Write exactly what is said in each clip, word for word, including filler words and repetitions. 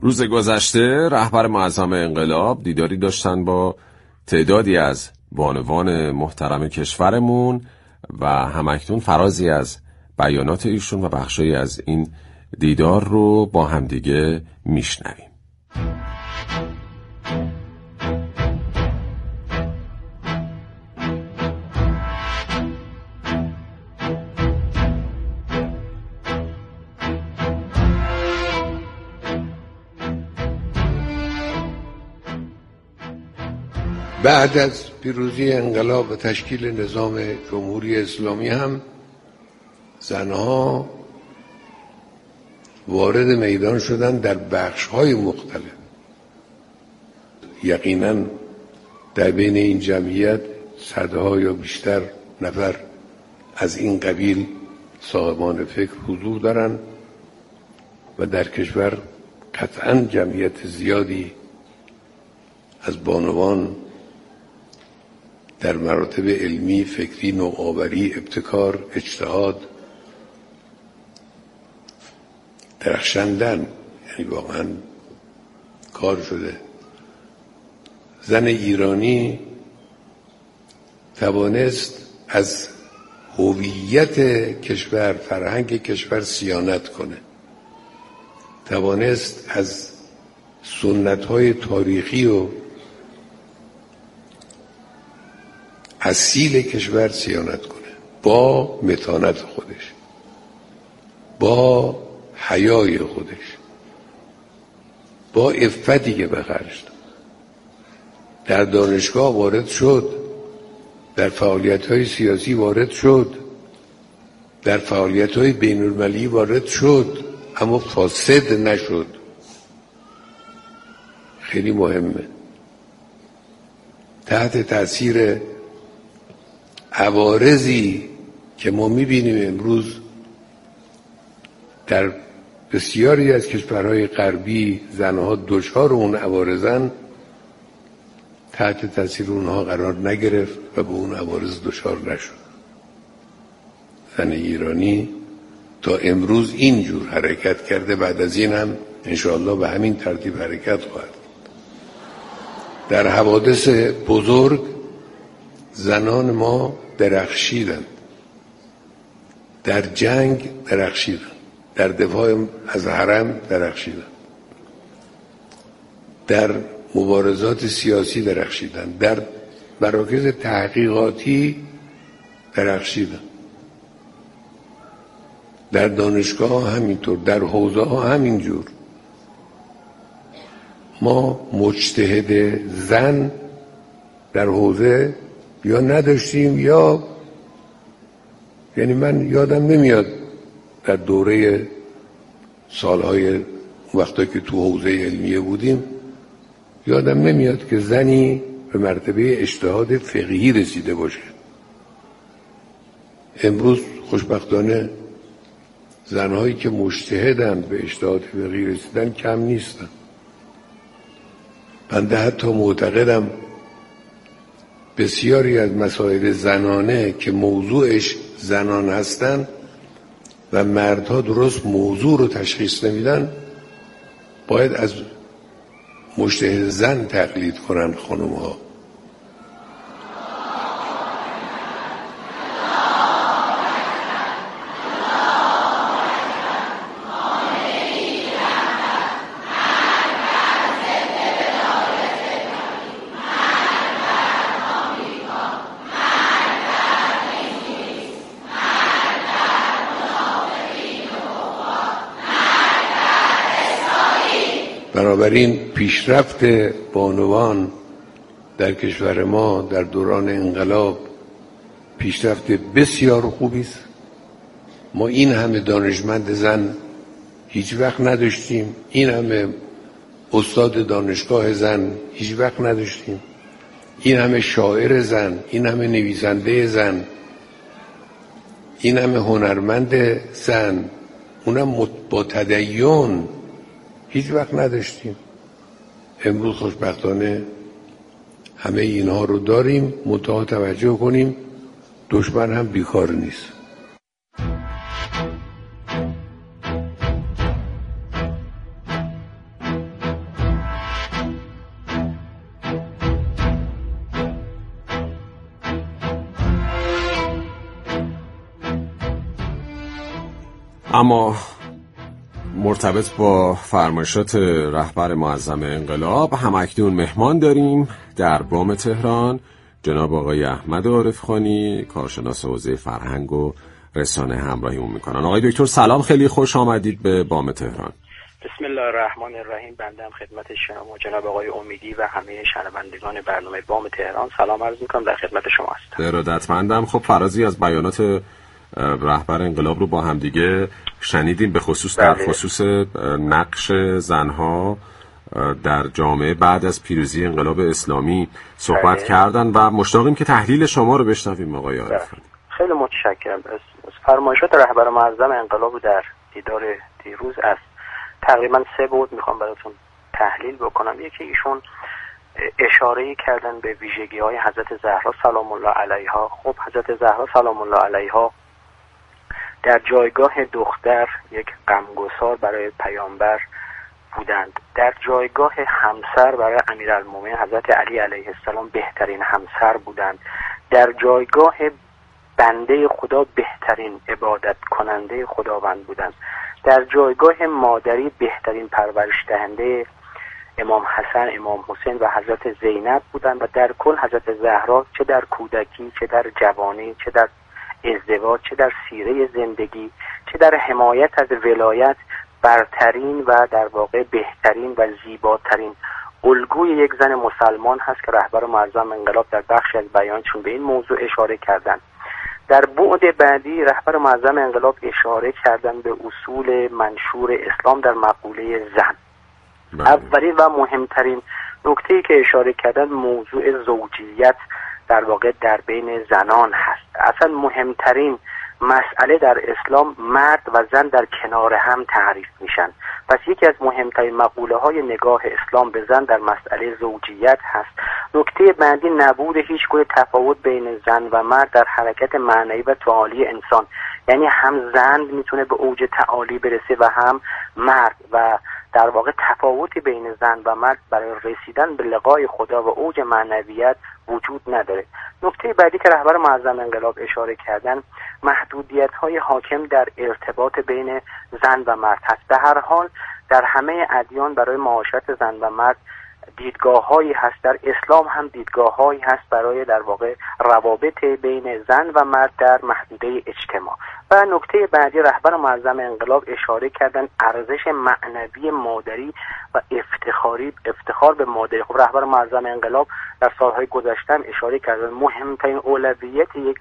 روز گذشته رهبر معظم انقلاب دیداری داشتن با تعدادی از بانوان محترم کشورمون و همکنون فرازی از بیانات ایشون و بخشی از این دیدار رو با همدیگه میشنویم. بعد از پیروزی انقلاب و تشکیل نظام جمهوری اسلامی هم زنها وارد میدان شدن در بخش‌های مختلف. یقینا در بین این جمعیت صدها یا بیشتر نفر از این قبیل صاحبان فکر حضور دارند و در کشور قطعا جمعیت زیادی از بانوان در مراتب علمی، فکری، نوآوری، ابتکار، اجتهاد درخشندن، یعنی واقعا کار شده. زن ایرانی توانست از هویت کشور، فرهنگ کشور صیانت کنه، توانست از سنت‌های تاریخی و اصیل کشور صیانت کنه با متانت خودش، با حیای خودش، با عفتی که به خرج داد. در دانشگاه وارد شد، در فعالیت‌های سیاسی وارد شد، در فعالیت‌های بین‌المللی وارد شد، اما فاسد نشد. خیلی مهمه. تحت تاثیر عوارضی که ما می‌بینیم امروز در بسیاری از کشورهای غربی، زنها دچار اون عوارضن، تحت تاثیر اونها قرار نگرفت و به اون عوارض دچار نشد. زن ایرانی تا امروز اینجور حرکت کرده، بعد از این هم انشاءالله به همین ترتیب حرکت خواهد. در حوادث بزرگ زنان ما درخشیدند، در جنگ درخشیدند، در دفاع از حرم درخشیدند، در مبارزات سیاسی درخشیدند، در مراکز تحقیقاتی درخشیدند، در دانشگاه همینطور، در حوزه ها همینجور. ما مجتهد زن در حوزه یا نداشتیم یا یعنی من یادم نمیاد در دوره سالهای وقتا که تو حوزه علمیه بودیم یادم نمیاد که زنی به مرتبه اجتهاد فقهی رسیده باشه. امروز خوشبختانه زنهایی که مجتهدن به اجتهاد فقهی رسیدن کم نیستن. بنده حتی معتقدم بسیاری از مسائل زنانه که موضوعش زنان هستن و مردها درست موضوع رو تشخیص نمیدن، باید از مجتهد زن تقلید کنن خانم‌ها. بنابراین پیشرفت بانوان در کشور ما در دوران انقلاب پیشرفت بسیار خوبی است. ما این همه دانشمند زن هیچ وقت نداشتیم، این همه استاد دانشگاه زن هیچ وقت نداشتیم، این همه شاعر زن، این همه نویسنده زن، این همه هنرمند زن، اونم با تدین هیچ وقت نداشتیم. امروز خوشبختانه همه اینها رو داریم. منتها توجه کنیم دشمن هم بیکار نیست. اما مرتبط با فرمایشات رهبر معظم انقلاب همکنون مهمان داریم در بام تهران جناب آقای احمد عارفخانی، کارشناس حوزه فرهنگ و رسانه همراهیمون میکنن. آقای دکتر سلام، خیلی خوش آمدید به بام تهران. بسم الله الرحمن الرحیم. بنده هم خدمت شما جناب آقای امیدی و همه شنوندگان برنامه بام تهران سلام عرض میکنم، در خدمت شما هستم. ارادتمندم. خب فرازی از بیانات رهبر انقلاب رو با هم دیگه شنیدیم، به خصوص در خصوص نقش زنها در جامعه بعد از پیروزی انقلاب اسلامی صحبت بله. کردن و مشتاقیم که تحلیل شما رو بشنویم آقای عارفخانی. خیلی متشکرم. از فرمایشات رهبر معظم انقلاب در دیدار دیروز از تقریبا سه بود میخوام براتون تحلیل بکنم. یکی ایشون اشاره کردن به ویژگی های حضرت زهرا سلام الله علیها. خب حضرت زهرا سلام الله علیها در جایگاه دختر یک غمگسار برای پیامبر بودند، در جایگاه همسر برای امیرالمومنین حضرت علی علیه السلام بهترین همسر بودند، در جایگاه بنده خدا بهترین عبادت کننده خداوند بودند، در جایگاه مادری بهترین پرورش دهنده امام حسن، امام حسین و حضرت زینب بودند و در کل حضرت زهرا چه در کودکی، چه در جوانی، چه در ازدواج، چه در سیره زندگی، چه در حمایت از ولایت برترین و در واقع بهترین و زیباترین الگوی یک زن مسلمان هست که رهبر معظم انقلاب در بخشی از بیانشون به این موضوع اشاره کردند. در بعد بعدی رهبر معظم انقلاب اشاره کردن به اصول منشور اسلام در مقوله زن. بله. اولین و مهمترین نکته‌ای که اشاره کردن موضوع زوجیت در واقع در بین زنان هست. اصلا مهمترین مسئله در اسلام مرد و زن در کنار هم تعریف میشن. پس یکی از مهمترین مقوله های نگاه اسلام به زن در مسئله زوجیت هست. نکته بعدی نبود هیچ گونه تفاوت بین زن و مرد در حرکت معنوی و تعالی انسان، یعنی هم زن میتونه به اوج تعالی برسه و هم مرد، و در واقع تفاوتی بین زن و مرد برای رسیدن به لقای خدا و اوج معنویت وجود نداره. نکته بعدی که رهبر معظم انقلاب اشاره کردن محدودیت‌های حاکم در ارتباط بین زن و مرد هست. به هر حال در همه ادیان برای معاشرت زن و مرد دیدگاه‌هایی هست، در اسلام هم دیدگاه‌هایی هست برای در واقع روابط بین زن و مرد در محدوده اجتماع. و نکته بعدی رهبر معظم انقلاب اشاره کردن ارزش معنوی مادری و افتخاری افتخار به مادری. خب رهبر معظم انقلاب در سالهای گذشته اشاره کردن مهمترین اولویت یک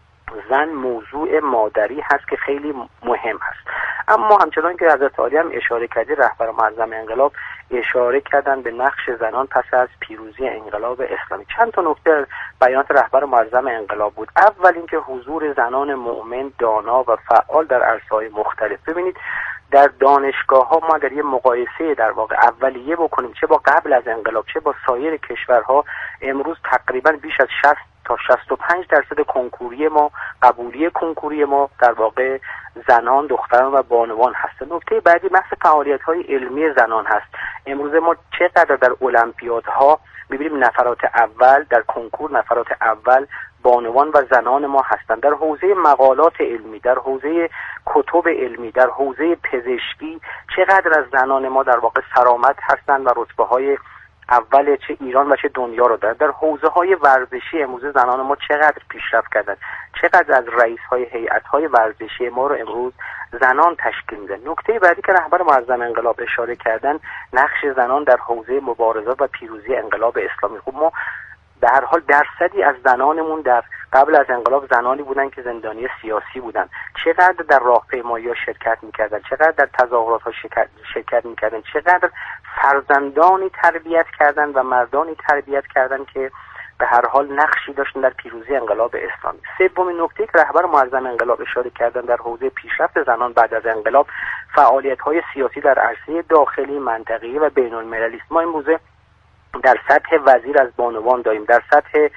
زن موضوع مادری هست که خیلی مهم هست. اما همچنان که حضرت عالی هم اشاره کردی، رهبر معظم انقلاب اشاره کردن به نقش زنان پس از پیروزی انقلاب اسلامی. چند تا نکته بیانات رهبر معظم انقلاب بود. اول اینکه حضور زنان مؤمن دانا و فعال در عرصه‌های مختلف. ببینید در دانشگاه ها ما اگر یه مقایسه در واقع اولیه بکنیم، چه با قبل از انقلاب چه با سایر کشورها، امروز تقریبا بیش از شصت تا شصت و پنج درصد کنکوری ما، قبولی کنکوری ما در واقع زنان، دختران و بانوان هست. نکته بعدی بحث فعالیت‌های علمی زنان هست. امروز ما چقدر در المپیادها می‌بینیم نفرات اول در کنکور، نفرات اول بانوان و زنان ما هستند. در حوزه مقالات علمی، در حوزه کتب علمی، در حوزه پزشکی چقدر از زنان ما در واقع سرآمد هستند و رتبه‌های اول چه ایران و چه دنیا رو دارن. در حوزه های ورزشی امروز زنان ما چقدر پیشرفت کردن، چقدر از رئیس های هیئت های ورزشی ما رو امروز زنان تشکیل میدن. نکته بعدی که رهبر معظم انقلاب اشاره کردن نقش زنان در حوزه مبارزات و پیروزی انقلاب اسلامی. خب ما به هر حال درصدی از زنانمون در قبل از انقلاب زنانی بودن که زندانی سیاسی بودن، چقدر در راهپیمایی‌ها شرکت می‌کردن، چقدر در تظاهرات‌ها شرکت شرکت می‌کردن، چقدر فرزندانی تربیت کردن و مردانی تربیت کردن که به هر حال نقشی داشتن در پیروزی انقلاب اسلامی. سومین نکته که رهبر معظم انقلاب اشاره کردن در حوزه پیشرفت زنان بعد از انقلاب فعالیت‌های سیاسی در عرصه داخلی، منطقه‌ای و بین‌المللی است. ما امروز در سطح وزیر از بانوان داریم، در سطح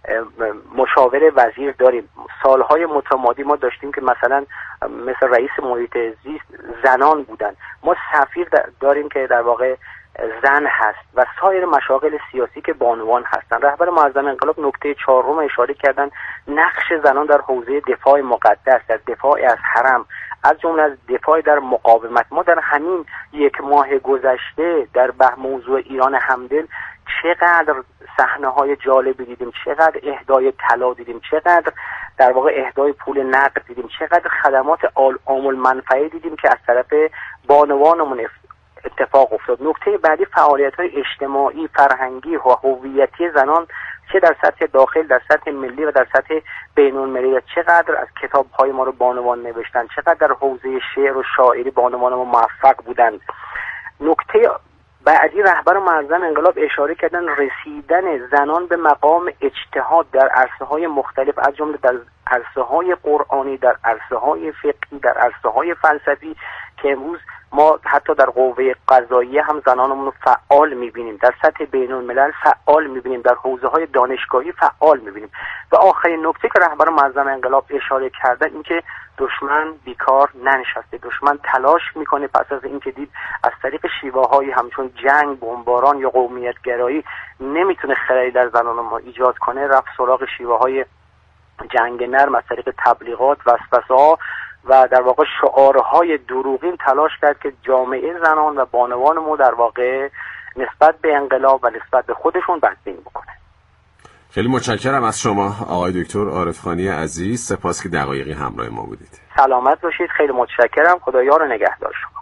مشاور وزیر داریم. سالهای متمادی ما داشتیم که مثلا مثل رئیس محیط زیست زنان بودن. ما سفیر داریم که در واقع زن هست و سایر مشاغل سیاسی که بانوان هستن. رهبر معظم انقلاب نکته چهارم اشاره کردن نقش زنان در حوزه دفاع مقدس، در دفاع از حرم، از جمله از دفاع در مقاومت. ما در همین یک ماه گذشته در به موضوع ایران همدل چقدر صحنه‌های جالبی دیدیم، چقدر اهدای طلا دیدیم، چقدر در واقع اهدای پول نقد دیدیم، چقدر خدمات عام المنفعه دیدیم که از طرف بانوانمون اتفاق افتاد. نکته بعدی فعالیت‌های اجتماعی، فرهنگی و هویتی زنان، چه در سطح داخل، در سطح ملی و در سطح بین‌المللی. چقدر از کتاب‌های ما رو بانوان نوشتن، چقدر در حوزه شعر و شاعری بانوان ما موفق بودند. نکته بعدی رهبر معظم انقلاب اشاره کردن رسیدن زنان به مقام اجتهاد در عرصه‌های مختلف، از جمله در عرصه‌های قرآنی، در عرصه‌های فقهی، در عرصه‌های فلسفی، که امروز ما حتی در قوه قضاییه هم زنانمون رو فعال می‌بینیم، در سطح بین‌الملل فعال می‌بینیم، در حوزه‌های دانشگاهی فعال می‌بینیم. و آخرین نکته که رهبر معظم انقلاب اشاره کردن این که دشمن بیکار ننشسته، دشمن تلاش میکنه پس از اینکه دید از طریق شیوه‌هایی همچون جنگ، بمباران یا قومیت گرایی نمیتونه خللی در زنان ما ایجاد کنه، رفت سراغ شیوه‌های جنگ نرم از طریق تبلیغات، وسوسه‌ها و در واقع شعارهای دروغین تلاش کرد که جامعه زنان و بانوان ما در واقع نسبت به انقلاب و نسبت به خودشون بدبین بکنه. خیلی متشکرم از شما آقای دکتر عارفخانی عزیز، سپاس که دقایقی همراه ما بودید. سلامت باشید، خیلی متشکرم، خدایا رو نگهدار شما.